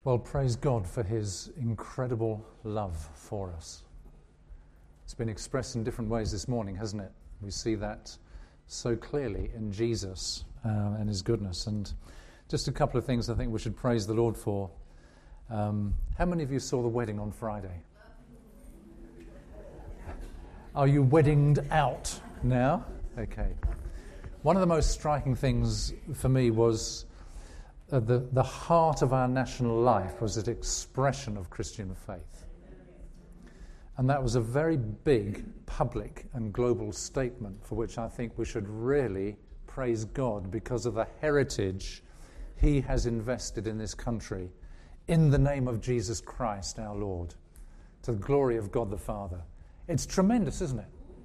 Well, praise God for his incredible love for us. It's been expressed in different ways this morning, hasn't it? We see that so clearly in Jesus and his goodness. And just a couple of things I think we should praise the Lord for. How many of you saw the wedding on Friday? Are you weddinged out now? Okay. One of the most striking things for me was the heart of our national life was an expression of Christian faith. And that was a very big public and global statement for which I think we should really praise God because of the heritage he has invested in this country in the name of Jesus Christ our Lord, to the glory of God the Father. It's tremendous, isn't it?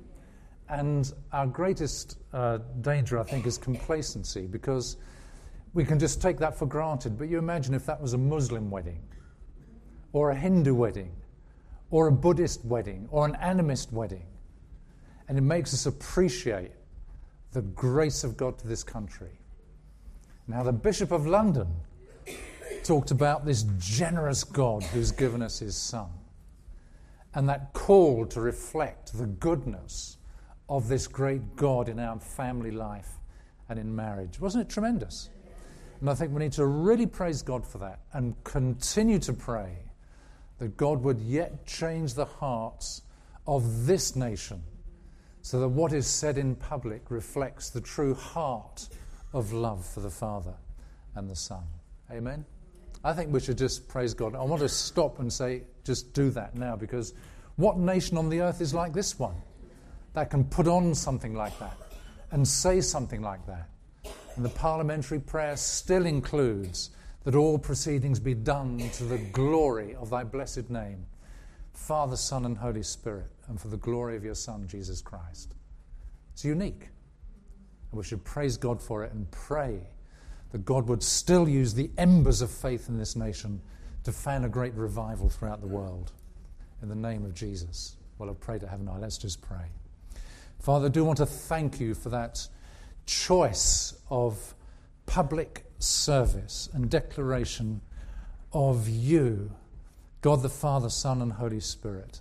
And our greatest danger, I think, is complacency, because we can just take that for granted. But you imagine if that was a Muslim wedding, or a Hindu wedding, or a Buddhist wedding, or an animist wedding. And it makes us appreciate the grace of God to this country. Now, the Bishop of London talked about this generous God who's given us his Son, and that call to reflect the goodness of this great God in our family life and in marriage. Wasn't it tremendous? And I think we need to really praise God for that and continue to pray that God would yet change the hearts of this nation so that what is said in public reflects the true heart of love for the Father and the Son. Amen? I think we should just praise God. I want to stop and say, just do that now, because what nation on the earth is like this one that can put on something like that and say something like that? And the parliamentary prayer still includes that all proceedings be done to the glory of thy blessed name, Father, Son, and Holy Spirit, and for the glory of your Son, Jesus Christ. It's unique. And we should praise God for it and pray that God would still use the embers of faith in this nation to fan a great revival throughout the world. In the name of Jesus. Well, I'll pray to heaven now. Let's just pray. Father, I do want to thank you for that choice of public service and declaration of you, God the Father, Son, and Holy Spirit,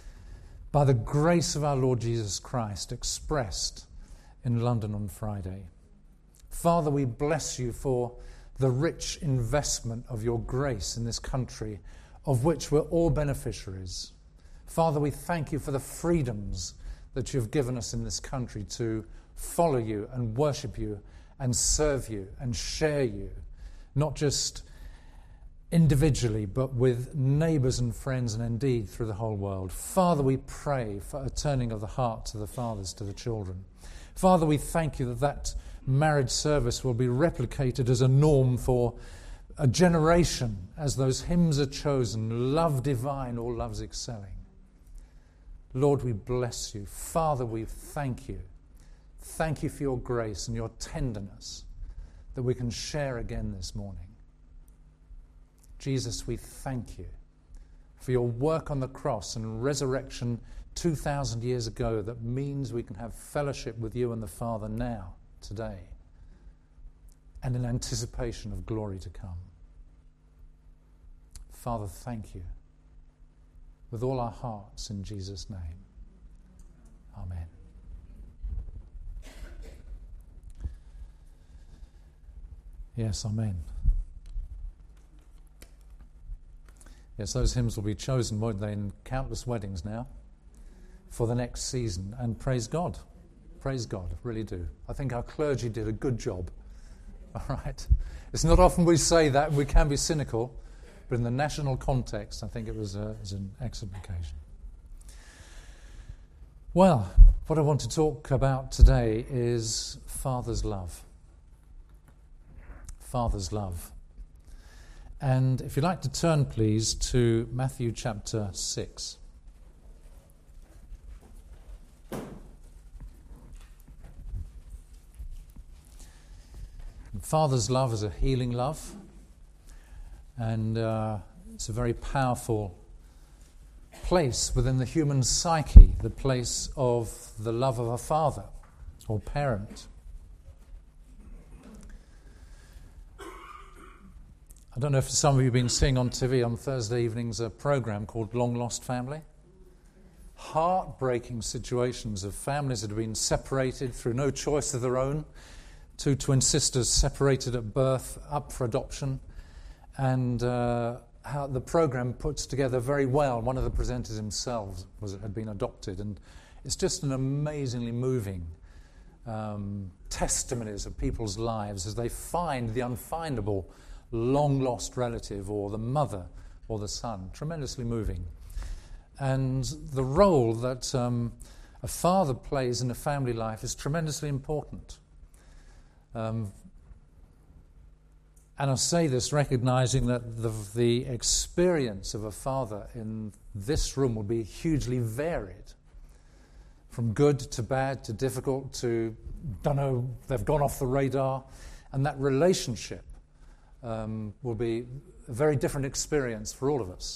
by the grace of our Lord Jesus Christ expressed in London on Friday. Father, we bless you for the rich investment of your grace in this country, of which we're all beneficiaries. Father, we thank you for the freedoms that you've given us in this country to follow you and worship you and serve you and share you, not just individually, but with neighbours and friends and indeed through the whole world. Father, we pray for a turning of the heart to the fathers, to the children. Father, we thank you that that marriage service will be replicated as a norm for a generation, as those hymns are chosen, love divine, all loves excelling. Lord, we bless you. Father, we thank you. Thank you for your grace and your tenderness that we can share again this morning. Jesus, we thank you for your work on the cross and resurrection 2,000 years ago that means we can have fellowship with you and the Father now, today, and in anticipation of glory to come. Father, thank you with all our hearts in Jesus' name. Amen. Yes, amen. Yes, those hymns will be chosen, won't they, in countless weddings now for the next season. And praise God. Praise God, really do. I think our clergy did a good job. All right. It's not often we say that, we can be cynical, but in the national context, I think it was an excellent occasion. Well, what I want to talk about today is Father's love. Father's love. And if you'd like to turn, please, to Matthew chapter 6. Father's love is a healing love, and it's a very powerful place within the human psyche, the place of the love of a father or parent. I don't know if some of you have been seeing on TV on Thursday evenings a program called Long Lost Family. Heartbreaking situations of families that have been separated through no choice of their own. Two twin sisters separated at birth, up for adoption. And how the program puts together very well. One of the presenters himself had been adopted. And it's just an amazingly moving testimonies of people's lives as they find the unfindable long-lost relative or the mother or the son. Tremendously moving. And the role that a father plays in a family life is tremendously important. And I say this recognizing that the experience of a father in this room will be hugely varied. From good to bad to difficult to, don't know, they've gone off the radar. And that relationship will be a very different experience for all of us.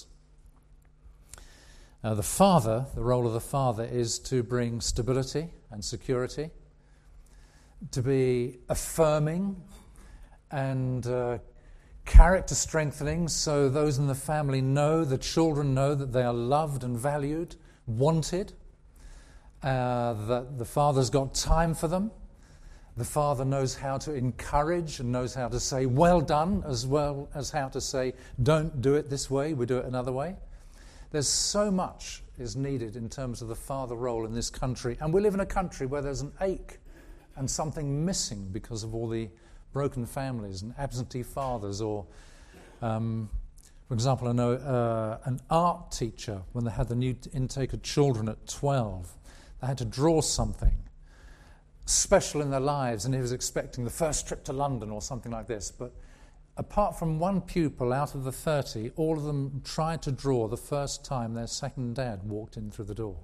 The role of the father is to bring stability and security, to be affirming and character strengthening, so those in the family know, the children know that they are loved and valued, wanted, that the father's got time for them. The father knows how to encourage and knows how to say, well done, as well as how to say, don't do it this way, we do it another way. There's so much is needed in terms of the father role in this country. And we live in a country where there's an ache and something missing because of all the broken families and absentee fathers. Or, for example, I know an art teacher, when they had the new intake of children at 12, they had to draw something special in their lives, and he was expecting the first trip to London or something like this. But apart from one pupil out of the 30, all of them tried to draw the first time their second dad walked in through the door.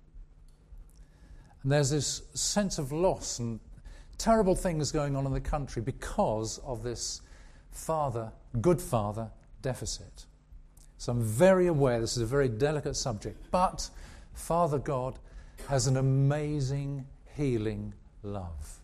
And there's this sense of loss and terrible things going on in the country because of this good father deficit. So I'm very aware this is a very delicate subject, but Father God has an amazing healing love.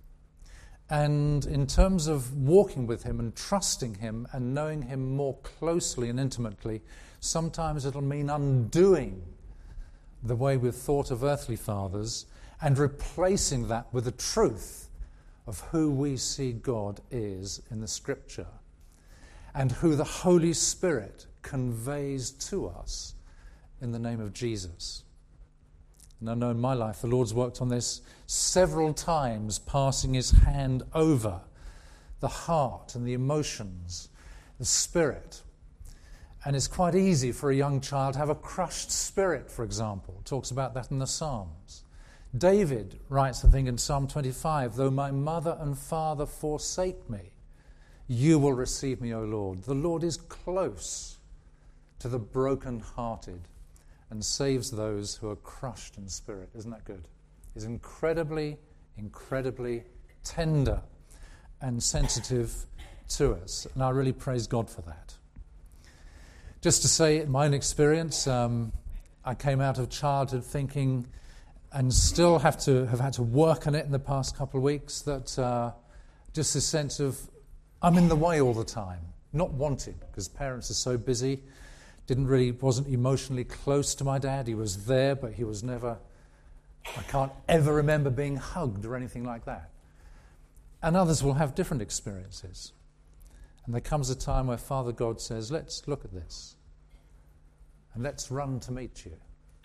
And in terms of walking with him and trusting him and knowing him more closely and intimately, sometimes it'll mean undoing the way we've thought of earthly fathers and replacing that with the truth of who we see God is in the Scripture and who the Holy Spirit conveys to us in the name of Jesus. And I know in my life the Lord's worked on this several times, passing his hand over the heart and the emotions, the spirit. And it's quite easy for a young child to have a crushed spirit, for example. It talks about that in the Psalms. David writes, I think, in Psalm 25, though my mother and father forsake me, you will receive me, O Lord. The Lord is close to the broken-hearted and saves those who are crushed in spirit. Isn't that good? He's incredibly, incredibly tender and sensitive to us. And I really praise God for that. Just to say, in my own experience, I came out of childhood thinking, and still have had to work on it in the past couple of weeks, that just this sense of I'm in the way all the time, not wanted, because parents are so busy. Wasn't emotionally close to my dad. He was there, but he was never, I can't ever remember being hugged or anything like that. And others will have different experiences. And there comes a time where Father God says, let's look at this. And let's run to meet you.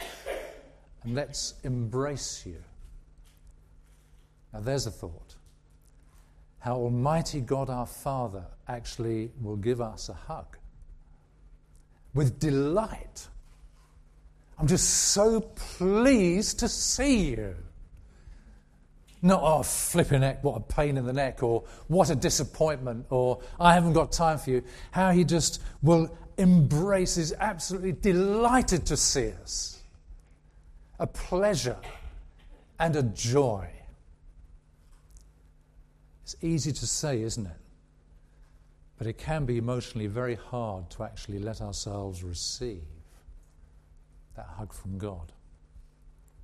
And let's embrace you. Now there's a thought. How Almighty God our Father actually will give us a hug. With delight. I'm just so pleased to see you. Not, oh, flipping heck, what a pain in the neck, or what a disappointment, or I haven't got time for you. How he just will embrace, is absolutely delighted to see us. A pleasure and a joy. It's easy to say, isn't it? But it can be emotionally very hard to actually let ourselves receive that hug from God.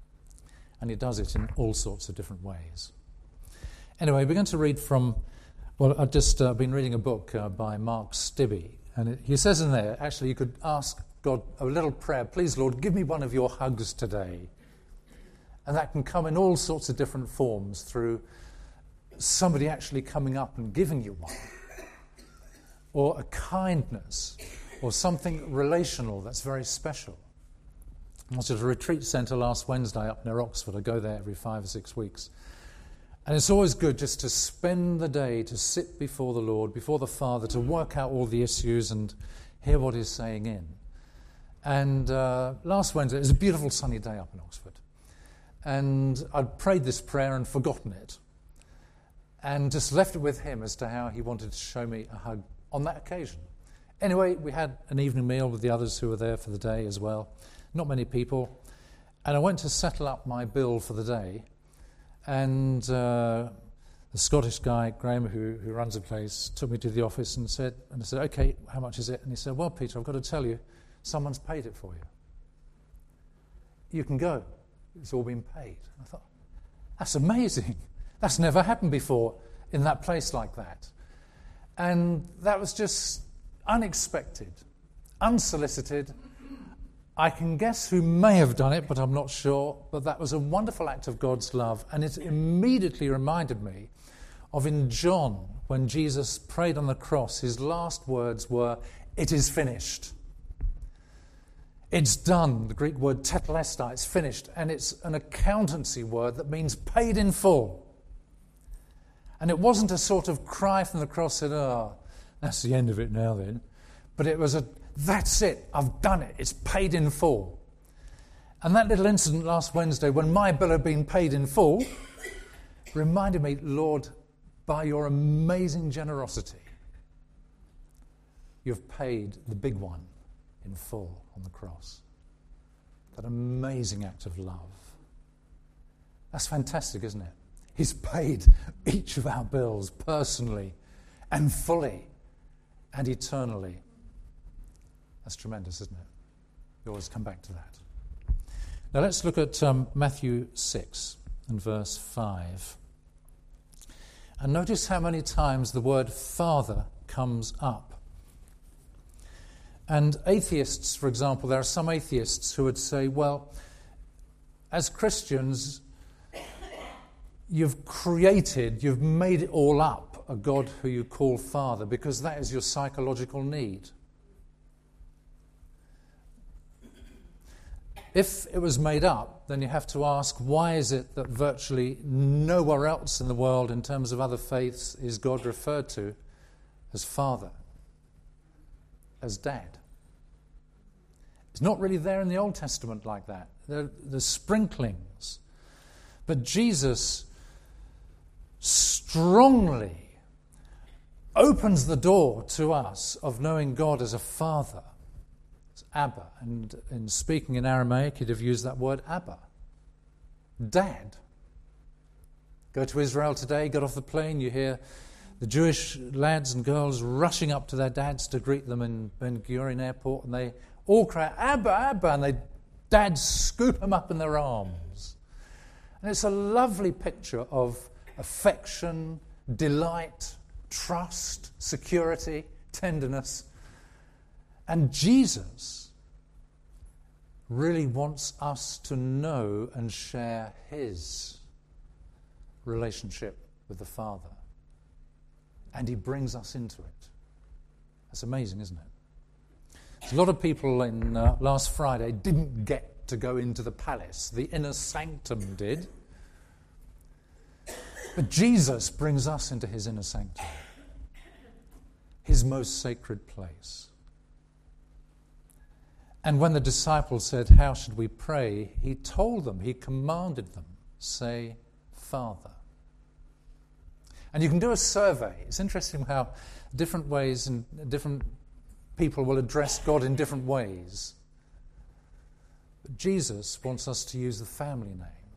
And he does it in all sorts of different ways. Anyway, we're going to read from Well, I've just been reading a book by Mark Stibbe, and he says in there, actually, you could ask God a little prayer, please, Lord, give me one of your hugs today. And that can come in all sorts of different forms through somebody actually coming up and giving you one, or a kindness, or something relational that's very special. I was at a retreat centre last Wednesday up near Oxford. I go there every 5 or 6 weeks. And it's always good just to spend the day to sit before the Lord, before the Father, to work out all the issues and hear what He's saying in. And last Wednesday, it was a beautiful sunny day up in Oxford. And I'd prayed this prayer and forgotten it. And just left it with Him as to how He wanted to show me a hug on that occasion. Anyway, we had an evening meal with the others who were there for the day as well. Not many people. And I went to settle up my bill for the day. And the Scottish guy, Graham, who runs the place, took me to the office and I said, okay, how much is it? And he said, well, Peter, I've got to tell you, someone's paid it for you. You can go. It's all been paid. I thought, that's amazing. That's never happened before in that place like that. And that was just unexpected, unsolicited. I can guess who may have done it, but I'm not sure. But that was a wonderful act of God's love. And it immediately reminded me of in John, when Jesus prayed on the cross, his last words were, "It is finished." It's done. The Greek word tetelestai, it's finished. And it's an accountancy word that means paid in full. And it wasn't a sort of cry from the cross that, that's the end of it now then. But it was that's it, I've done it, it's paid in full. And that little incident last Wednesday when my bill had been paid in full reminded me, Lord, by your amazing generosity, you've paid the big one in full on the cross. That amazing act of love. That's fantastic, isn't it? He's paid each of our bills personally and fully and eternally. That's tremendous, isn't it? We always come back to that. Now let's look at Matthew 6 and verse 5. And notice how many times the word Father comes up. And atheists, for example, there are some atheists who would say, well, as Christians, you've made it all up, a God who you call Father, because that is your psychological need. If it was made up, then you have to ask, why is it that virtually nowhere else in the world, in terms of other faiths, is God referred to as Father, as Dad? It's not really there in the Old Testament like that. There's sprinklings. But Jesus strongly opens the door to us of knowing God as a Father. Abba, and in speaking in Aramaic, he'd have used that word Abba. Dad. Go to Israel today, get off the plane, you hear the Jewish lads and girls rushing up to their dads to greet them in Ben Gurion Airport, and they all cry, Abba, Abba, and dads scoop them up in their arms. And it's a lovely picture of affection, delight, trust, security, tenderness. And Jesus really wants us to know and share his relationship with the Father. And he brings us into it. That's amazing, isn't it? There's a lot of people in last Friday didn't get to go into the palace. The inner sanctum did. But Jesus brings us into his inner sanctum. His most sacred place. And when the disciples said, how should we pray? He told them, he commanded them, say, Father. And you can do a survey. It's interesting how different ways and different people will address God in different ways. But Jesus wants us to use the family name.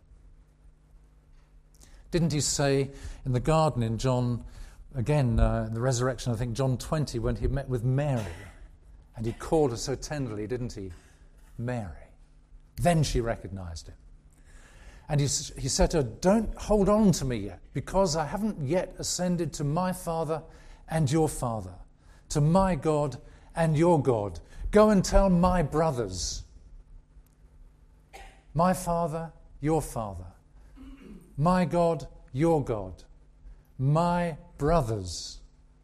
Didn't he say in the garden in John, again, in the resurrection, I think John 20, when he met with Mary, and he called her so tenderly, didn't he? Mary. Then she recognized him. And he said to her, don't hold on to me yet, because I haven't yet ascended to my Father and your Father, to my God and your God. Go and tell my brothers, my Father, your Father, my God, your God, my brothers.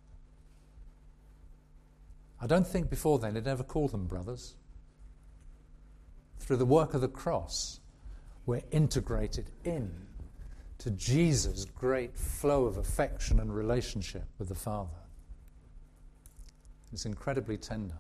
I don't think before then he'd ever called them brothers. Through the work of the cross, we're integrated in to Jesus' great flow of affection and relationship with the Father. It's incredibly tender.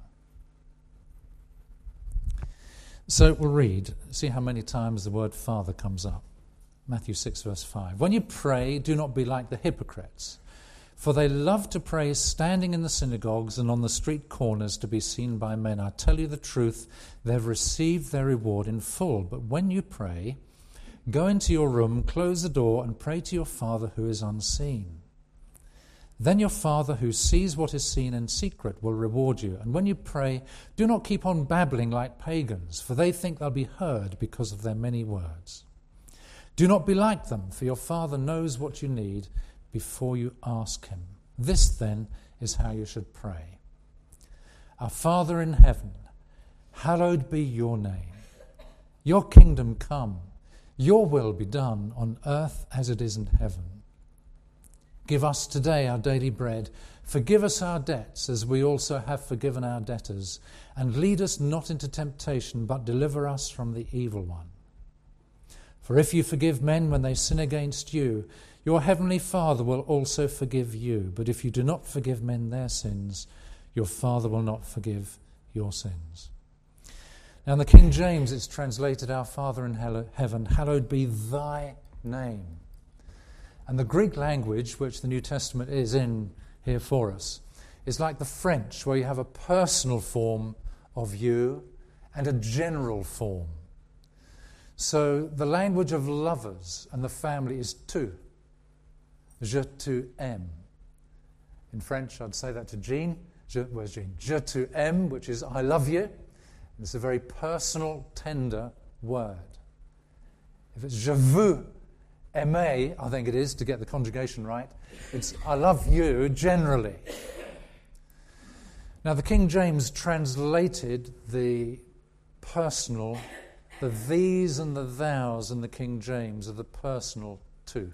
So we'll read, see how many times the word Father comes up. Matthew 6, verse 5. When you pray, do not be like the hypocrites, for they love to pray standing in the synagogues and on the street corners to be seen by men. I tell you the truth, they've received their reward in full. But when you pray, go into your room, close the door, and pray to your Father who is unseen. Then your Father who sees what is seen in secret will reward you. And when you pray, do not keep on babbling like pagans, for they think they'll be heard because of their many words. Do not be like them, for your Father knows what you need before you ask him. This, then, is how you should pray. Our Father in heaven, hallowed be your name. Your kingdom come. Your will be done on earth as it is in heaven. Give us today our daily bread. Forgive us our debts as we also have forgiven our debtors. And lead us not into temptation, but deliver us from the evil one. For if you forgive men when they sin against you, your heavenly Father will also forgive you. But if you do not forgive men their sins, your Father will not forgive your sins. Now in the King James it's translated, Our Father in heaven, hallowed be thy name. And the Greek language, which the New Testament is in here for us, is like the French, where you have a personal form of you and a general form. So the language of lovers and the family is tu. Je t'aime. In French, I'd say that to Jean. Where's Jean? Je t'aime, which is I love you. It's a very personal, tender word. If it's je veux aimer, I think it is, to get the conjugation right, it's I love you generally. Now, the King James translated the personal, the these and the thous in the King James are the personal too.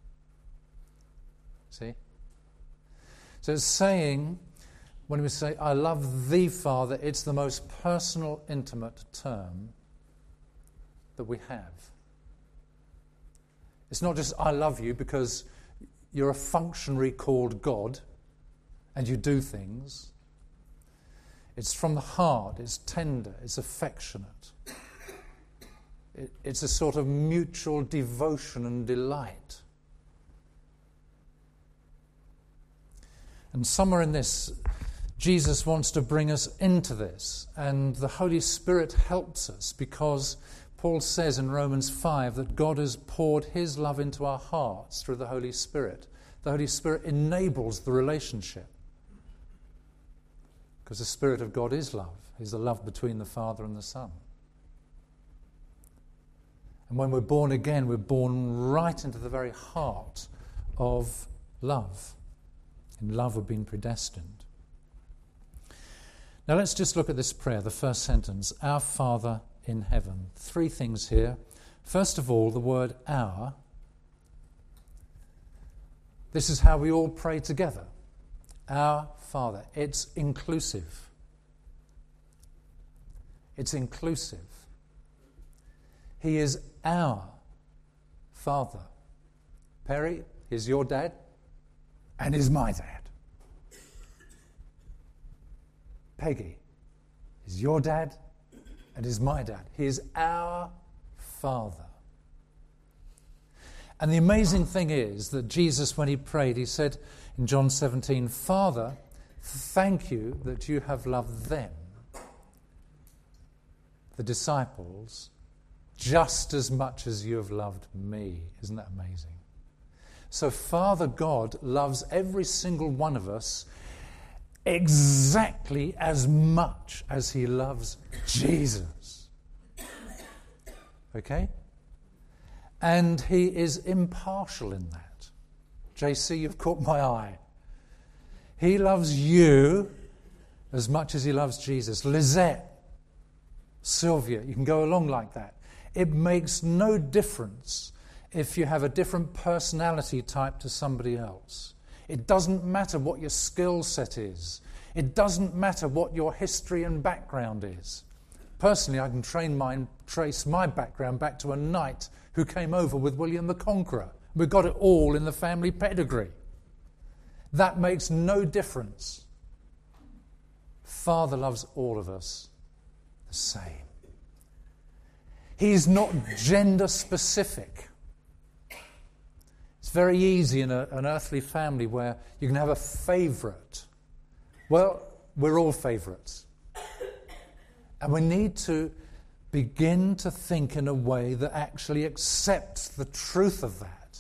See? So it's saying, when we say, I love thee, Father, it's the most personal, intimate term that we have. It's not just, I love you because you're a functionary called God and you do things. It's from the heart, it's tender, it's affectionate. It's a sort of mutual devotion and delight. And somewhere in this, Jesus wants to bring us into this, and the Holy Spirit helps us, because Paul says in Romans 5 that God has poured his love into our hearts through the Holy Spirit. The Holy Spirit enables the relationship, because the Spirit of God is love. He's the love between the Father and the Son. And when we're born again, we're born right into the very heart of love. In love, we've been predestined. Now let's just look at this prayer, the first sentence, Our Father in heaven. Three things here. First of all, the word our. This is how we all pray together. Our Father. It's inclusive. It's inclusive. He is our Father. Perry is your dad and is my dad. Peggy is your dad and is my dad. He is our Father. And the amazing thing is that Jesus, when he prayed, he said in John 17, Father, thank you that you have loved them, the disciples, just as much as you have loved me. Isn't that amazing? So Father God loves every single one of us exactly as much as he loves Jesus. Okay? And he is impartial in that. JC, you've caught my eye. He loves you as much as he loves Jesus. Lizette, Sylvia, you can go along like that. It makes no difference if you have a different personality type to somebody else. It doesn't matter what your skill set is. It doesn't matter what your history and background is. Personally, I can trace my background back to a knight who came over with William the Conqueror. We've got it all in the family pedigree. That makes no difference. Father loves all of us the same. He's not gender specific. It's very easy in an earthly family where you can have a favourite. Well, we're all favourites. And we need to begin to think in a way that actually accepts the truth of that.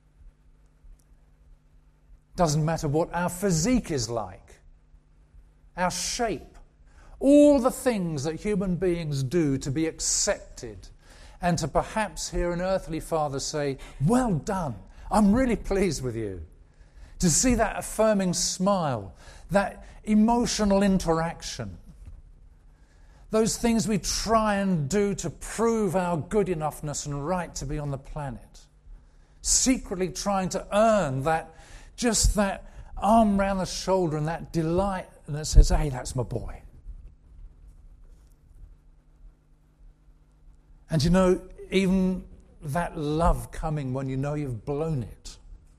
Doesn't matter what our physique is like, our shape, all the things that human beings do to be accepted and to perhaps hear an earthly father say, "Well done, I'm really pleased with you." To see that affirming smile, that emotional interaction, those things we try and do to prove our good enoughness and right to be on the planet, secretly trying to earn that, just that arm round the shoulder and that delight that says, "Hey, that's my boy." And you know, even that love coming when you know you've blown it.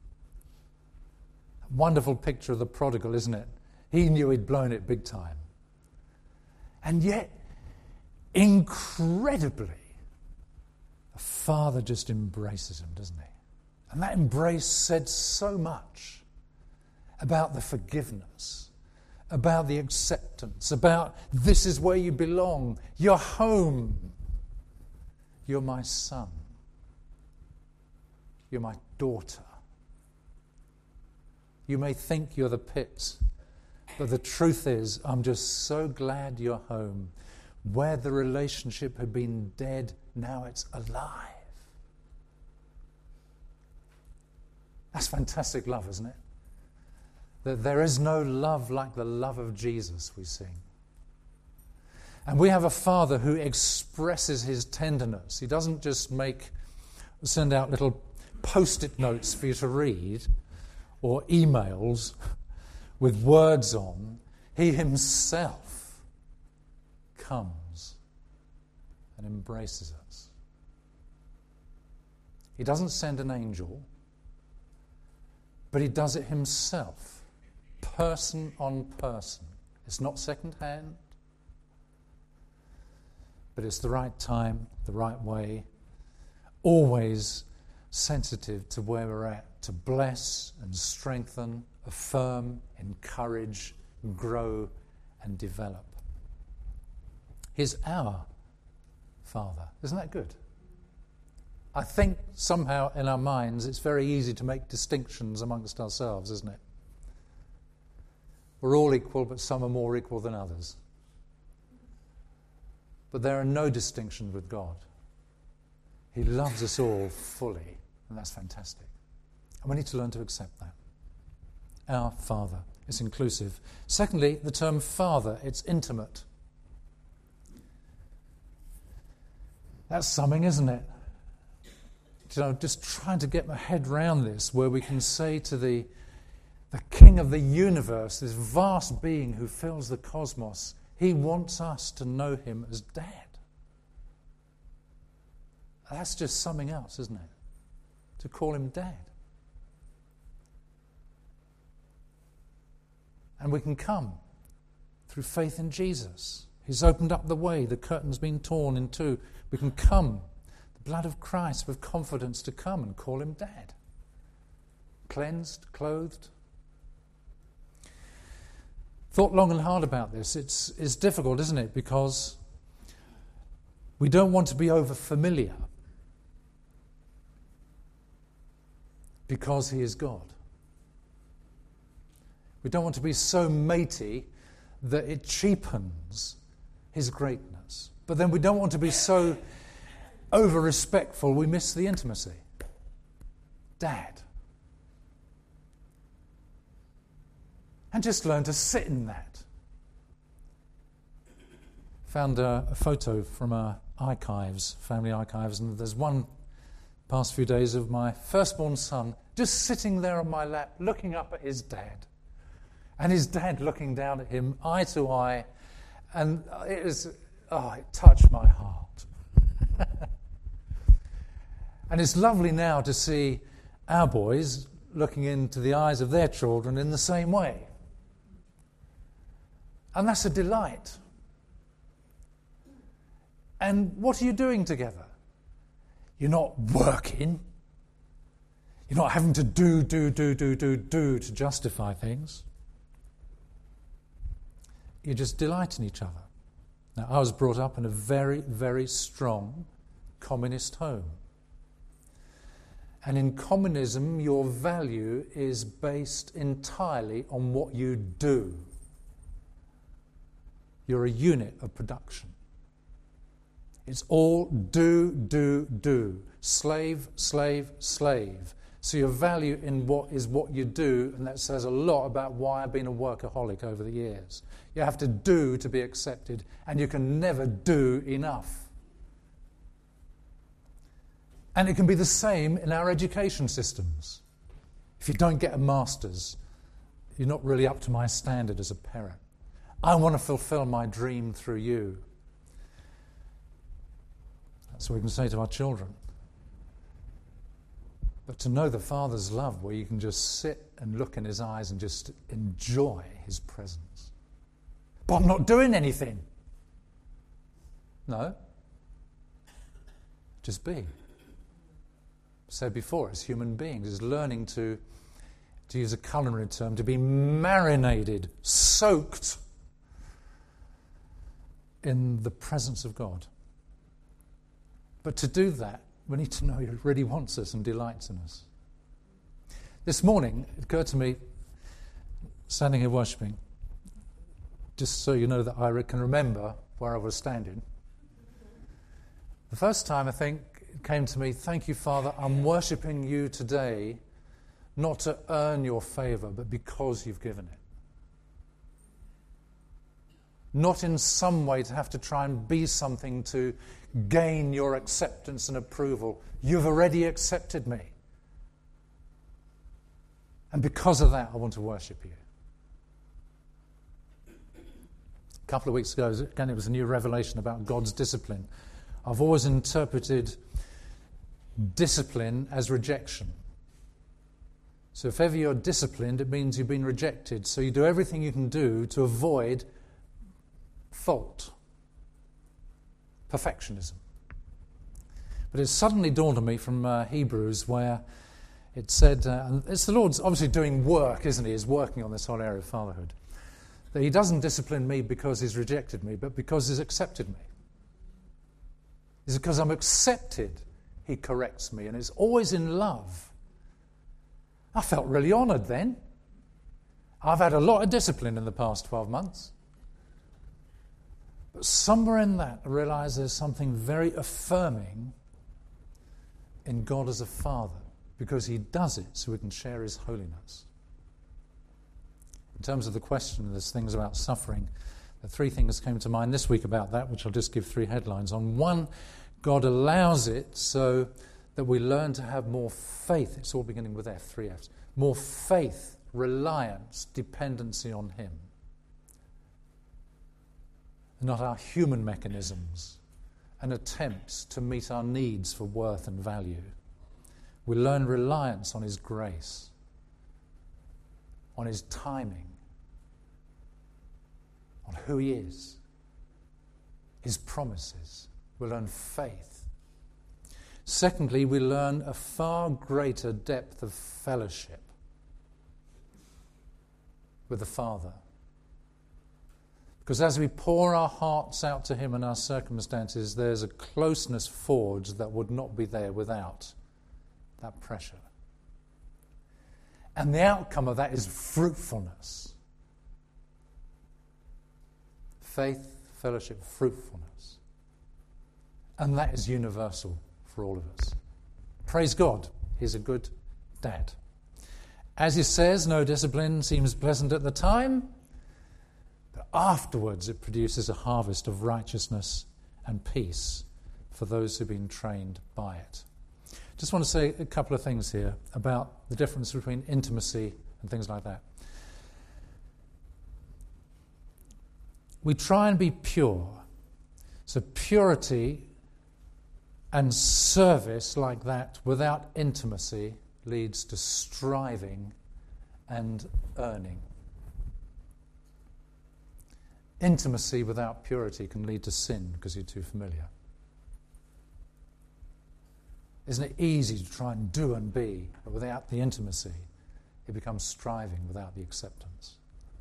Wonderful picture of the prodigal, isn't it? He knew he'd blown it big time. And yet, incredibly, the Father just embraces him, doesn't he? And that embrace said so much about the forgiveness, about the acceptance, about this is where you belong, you're home, you're my son, you're my daughter. You may think you're the pits, but the truth is, I'm just so glad you're home. Where the relationship had been dead, now it's alive. That's fantastic love, isn't it? That there is no love like the love of Jesus, we sing. And we have a Father who expresses his tenderness. He doesn't just send out little post-it notes for you to read or emails with words on. He himself comes and embraces us. He doesn't send an angel, but he does it himself, person on person. It's not second-hand, but it's the right time, the right way, always sensitive to where we're at, to bless and strengthen, affirm, encourage, grow, and develop. He's our Father. Isn't that good? I think somehow in our minds it's very easy to make distinctions amongst ourselves, isn't it? We're all equal, but some are more equal than others. But there are no distinctions with God. He loves us all fully, and that's fantastic. And we need to learn to accept that. Our Father. It's inclusive. Secondly, the term Father, it's intimate. That's something, isn't it? You know, just trying to get my head round this, where we can say to the King of the universe, this vast being who fills the cosmos, he wants us to know him as Dad. That's just something else, isn't it? To call him Dad. And we can come through faith in Jesus. He's opened up the way. The curtain's been torn in two. We can come, the blood of Christ, with confidence to come and call him Dad. Cleansed, clothed. Thought long and hard about this. It's difficult, isn't it? Because we don't want to be over familiar. Because he is God. We don't want to be so matey that it cheapens his greatness. But then we don't want to be so over-respectful, we miss the intimacy. Dad. And just learn to sit in that. Found a photo from our archives, family archives, and there's one past few days of my firstborn son just sitting there on my lap looking up at his dad. And his dad looking down at him, eye to eye, and it touched my heart. And it's lovely now to see our boys looking into the eyes of their children in the same way. And that's a delight. And what are you doing together? You're not working. You're not having to do to justify things. You just delight in each other. Now, I was brought up in a very, very strong communist home. And in communism, your value is based entirely on what you do. You're a unit of production. It's all do. Slave, slave, slave. So your value in what you do, and that says a lot about why I've been a workaholic over the years. You have to do to be accepted, and you can never do enough. And it can be the same in our education systems. If you don't get a master's, you're not really up to my standard as a parent. I want to fulfill my dream through you. That's what we can say to our children. But to know the Father's love where you can just sit and look in his eyes and just enjoy his presence. But I'm not doing anything. No. Just be. Said before, as human beings, is learning to use a culinary term, to be marinated, soaked in the presence of God. But to do that, we need to know he really wants us and delights in us. This morning, it occurred to me, standing here worshipping, just so you know that I can remember where I was standing. The first time, I think, it came to me, thank you, Father, I'm worshipping you today, not to earn your favour, but because you've given it. Not in some way to have to try and be something to gain your acceptance and approval. You've already accepted me. And because of that, I want to worship you. A couple of weeks ago, again, it was a new revelation about God's discipline. I've always interpreted discipline as rejection. So if ever you're disciplined, it means you've been rejected. So you do everything you can do to avoid fault. Perfectionism. But it suddenly dawned on me from Hebrews where it said, and it's the Lord's obviously doing work, isn't he? He's working on this whole area of fatherhood. That he doesn't discipline me because he's rejected me, but because he's accepted me. It's because I'm accepted he corrects me, and it's always in love. I felt really honoured then. I've had a lot of discipline in the past 12 months. But somewhere in that, I realise there's something very affirming in God as a Father, because he does it so we can share his holiness. In terms of the question, there's things about suffering. The three things came to mind this week about that, which I'll just give three headlines on. One, God allows it so that we learn to have more faith. It's all beginning with F, 3 Fs. More faith, reliance, dependency on him. Not our human mechanisms and attempts to meet our needs for worth and value. We learn reliance on his grace, on his timing, on who he is, his promises. We learn faith. Secondly, we learn a far greater depth of fellowship with the Father. Because as we pour our hearts out to him and our circumstances, there's a closeness forged that would not be there without that pressure. And the outcome of that is fruitfulness. Faith, fellowship, fruitfulness. And that is universal for all of us. Praise God, he's a good dad. As he says, no discipline seems pleasant at the time, but afterwards it produces a harvest of righteousness and peace for those who've been trained by it. Just want to say a couple of things here about the difference between intimacy and things like that. We try and be pure. So purity and service like that without intimacy leads to striving and earning. Intimacy without purity can lead to sin because you're too familiar. Isn't it easy to try and do and be, but without the intimacy, it becomes striving without the acceptance.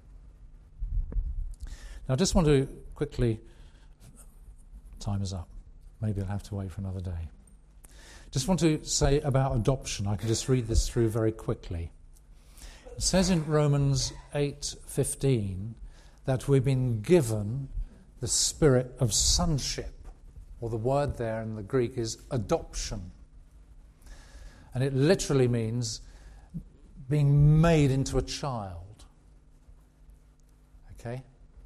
Now I just want to quickly, time is up. Maybe I'll have to wait for another day. Just want to say about adoption. I can just read this through very quickly. It says in Romans 8:15 that we've been given the spirit of sonship, or the word there in the Greek is adoption. And it literally means being made into a child. Okay?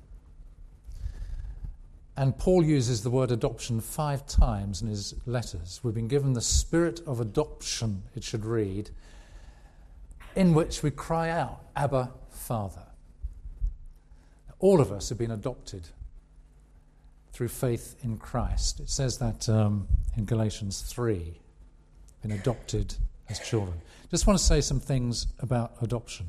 And Paul uses the word adoption 5 times in his letters. We've been given the spirit of adoption, it should read, in which we cry out, Abba, Father. All of us have been adopted through faith in Christ. It says that in Galatians 3, been adopted as children. Just want to say some things about adoption.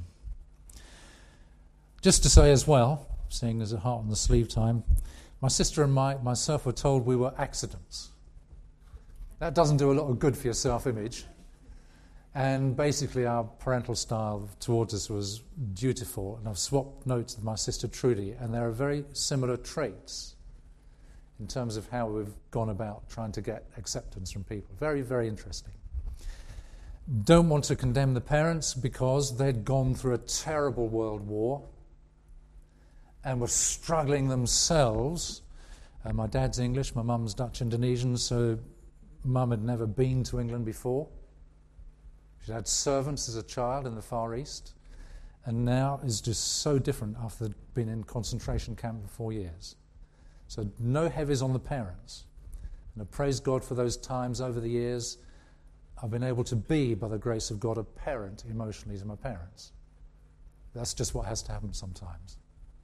Just to say as well, seeing there's a heart on the sleeve time, my sister and myself were told we were accidents. That doesn't do a lot of good for your self-image. And basically our parental style towards us was dutiful. And I've swapped notes with my sister Trudy, and there are very similar traits in terms of how we've gone about trying to get acceptance from people. Very, very interesting. Don't want to condemn the parents because they'd gone through a terrible world war and were struggling themselves. My dad's English, my mum's Dutch-Indonesian, so mum had never been to England before. She'd had servants as a child in the Far East, and now is just so different after they'd been in concentration camp for 4 years. So no heavies on the parents. And I praise God for those times over the years. I've been able to be, by the grace of God, a parent emotionally to my parents. That's just what has to happen sometimes.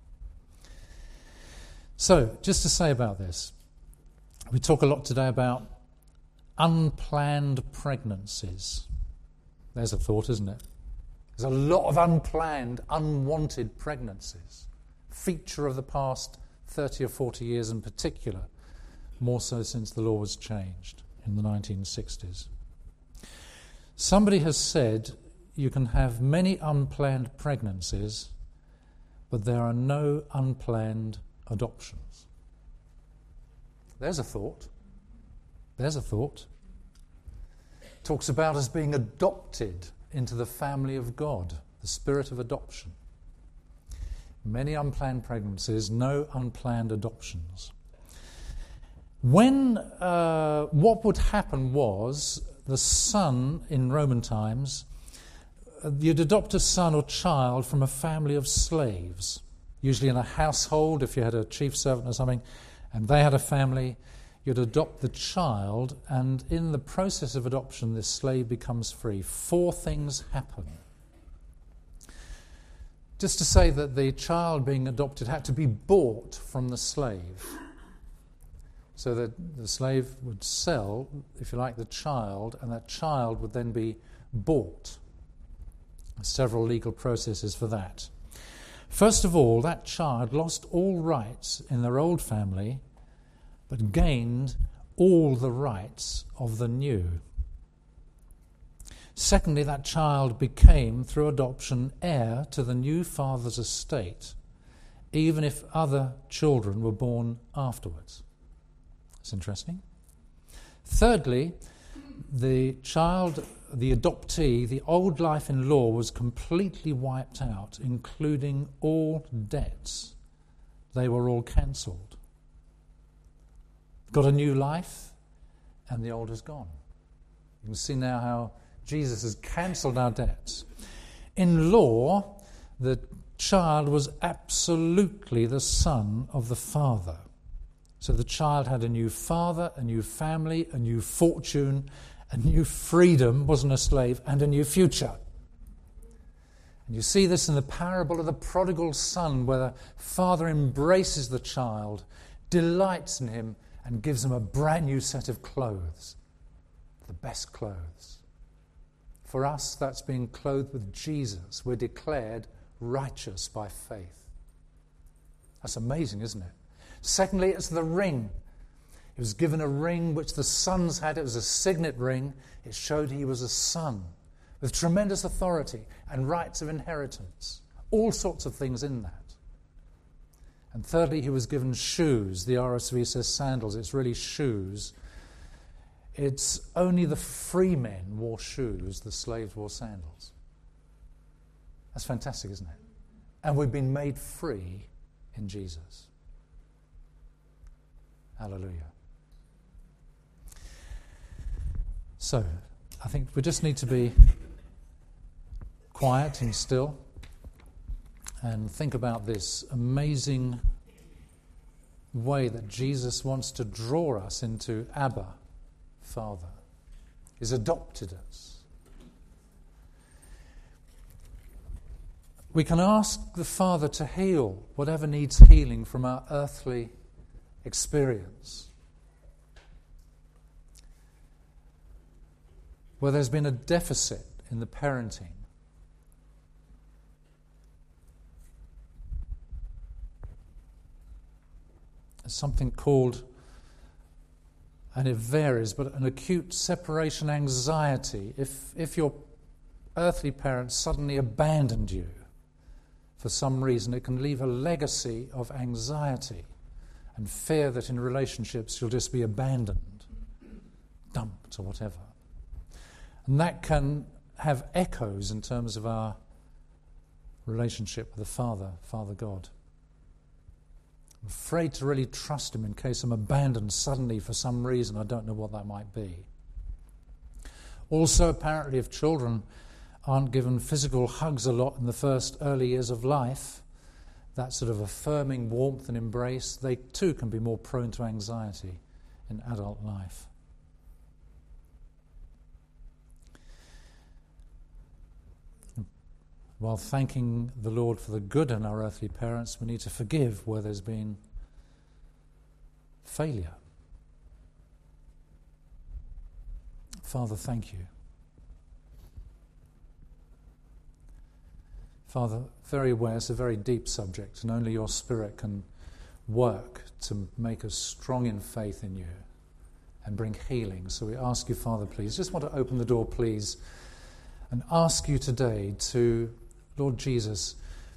So, just to say about this, we talk a lot today about unplanned pregnancies. There's a thought, isn't it? There's a lot of unplanned, unwanted pregnancies. Feature of the past 30 or 40 years in particular, more so since the law was changed in the 1960s. Somebody has said you can have many unplanned pregnancies, but there are no unplanned adoptions. There's a thought. There's a thought. Talks about us being adopted into the family of God, the spirit of adoption. Many unplanned pregnancies, no unplanned adoptions. When what would happen was the son in Roman times, you'd adopt a son or child from a family of slaves, usually in a household if you had a chief servant or something, and they had a family. You'd adopt the child, and in the process of adoption, this slave becomes free. 4 things happen. Just to say that the child being adopted had to be bought from the slave, so that the slave would sell, if you like, the child, and that child would then be bought. Several legal processes for that. First of all, that child lost all rights in their old family, but gained all the rights of the new. Secondly, that child became, through adoption, heir to the new father's estate, even if other children were born afterwards. That's interesting. Thirdly, the child, the adoptee, the old life in law was completely wiped out, including all debts. They were all cancelled. Got a new life, and the old is gone. You can see now how Jesus has cancelled our debts. In law, the child was absolutely the son of the father. So the child had a new father, a new family, a new fortune, a new freedom, wasn't a slave, and a new future. And you see this in the parable of the prodigal son, where the father embraces the child, delights in him, and gives him a brand new set of clothes, the best clothes. For us, that's being clothed with Jesus. We're declared righteous by faith. That's amazing, isn't it? Secondly, it's the ring. He was given a ring which the sons had. It was a signet ring. It showed he was a son with tremendous authority and rights of inheritance. All sorts of things in that. And thirdly, he was given shoes. The RSV says sandals. It's really shoes. It's only the free men wore shoes. The slaves wore sandals. That's fantastic, isn't it? And we've been made free in Jesus. Hallelujah. So, I think we just need to be quiet and still and think about this amazing way that Jesus wants to draw us into Abba, Father. He's adopted us. We can ask the Father to heal whatever needs healing from our earthly experience. Where there's been a deficit in the parenting. There's something called, and it varies, but an acute separation anxiety. If your earthly parents suddenly abandoned you for some reason, it can leave a legacy of anxiety and fear that in relationships you'll just be abandoned, dumped, or whatever. And that can have echoes in terms of our relationship with the Father God. I'm afraid to really trust him in case I'm abandoned suddenly for some reason. I don't know what that might be. Also, apparently, if children aren't given physical hugs a lot in the first early years of life, that sort of affirming warmth and embrace, they too can be more prone to anxiety in adult life. While thanking the Lord for the good in our earthly parents, we need to forgive where there's been failure. Father, thank you. Father, very aware it's a very deep subject, and only your Spirit can work to make us strong in faith in you and bring healing. So we ask you, Father, please, just want to open the door, please, and ask you today to, Lord Jesus,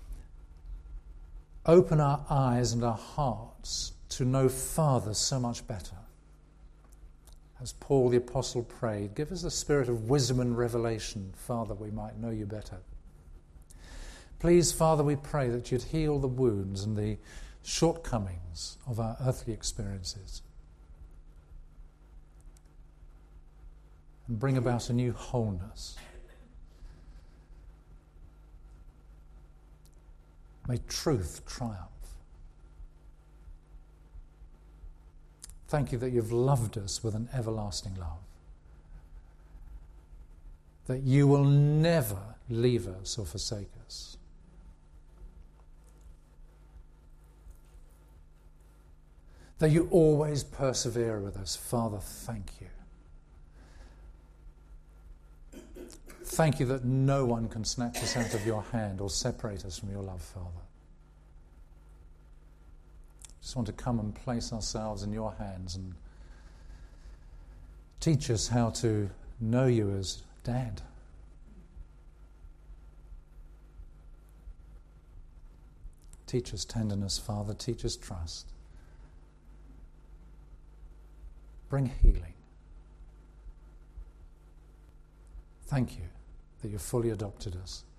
open our eyes and our hearts to know Father so much better. As Paul the Apostle prayed, give us the spirit of wisdom and revelation, Father, we might know you better. Please, Father, we pray that you'd heal the wounds and the shortcomings of our earthly experiences and bring about a new wholeness. May truth triumph. Thank you that you've loved us with an everlasting love. That you will never leave us or forsake us. That you always persevere with us. Father, thank you. Thank you that no one can snatch us out of your hand or separate us from your love, Father. Just want to come and place ourselves in your hands and teach us how to know you as Dad. Teach us tenderness, Father. Teach us trust. Bring healing. Thank you that you've fully adopted us.